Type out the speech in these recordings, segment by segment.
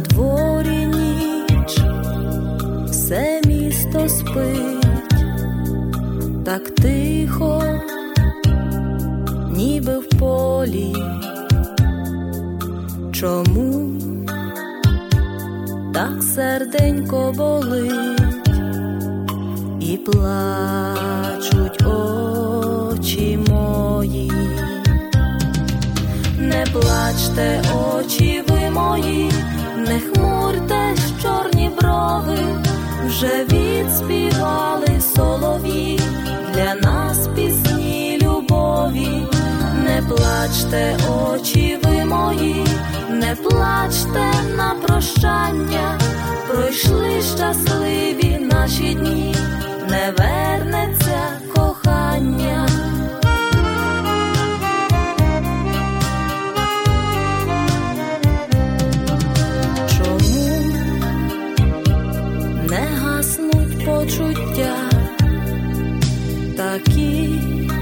дворі ніч, все місто спить, так тихо, ніби в полі. Чому так серденько болить і плачуть очі мої? Не плачте, очі ви мої, не хмуртесь, чорні брови, вже відспівали солов'ї для нас пісні любові. Не плачте, очі ви мої, не плачте на прощання, пройшли щасливі наші дні, не вернеться кохання. Чому не гаснуть почуття, такі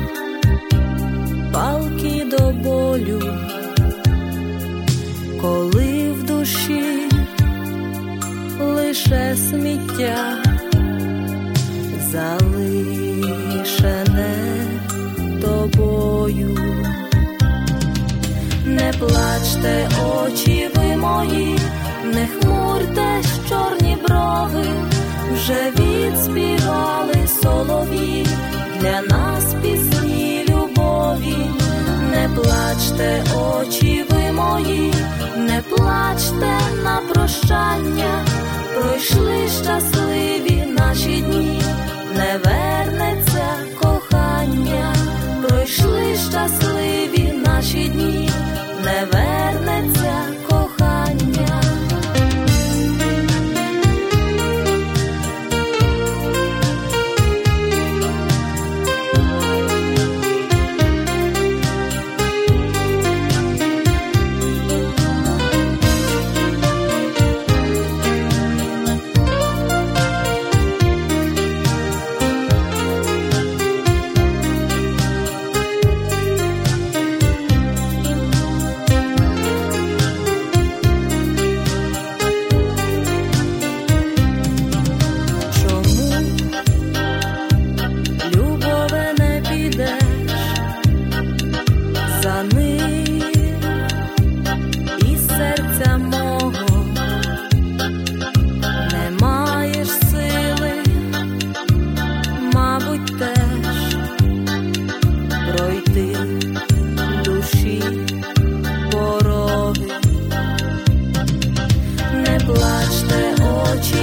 палкі до болю, коли в душі лише сміття, залишене тобою. Не плачте, очі ви мої, не хмуртесь, чорні брови, вже відспівали солов'ї для нас пісні любові. Не плачте, очі ви мої, не плачте на прощання, пройшли щасливі наші дні, не вернеться кохання. Пройшли щасливі наші дні, не вернеться кохання. За ним із серця мого не маєш сили, мабуть, теж пройти душі пороги. Не плачте, очі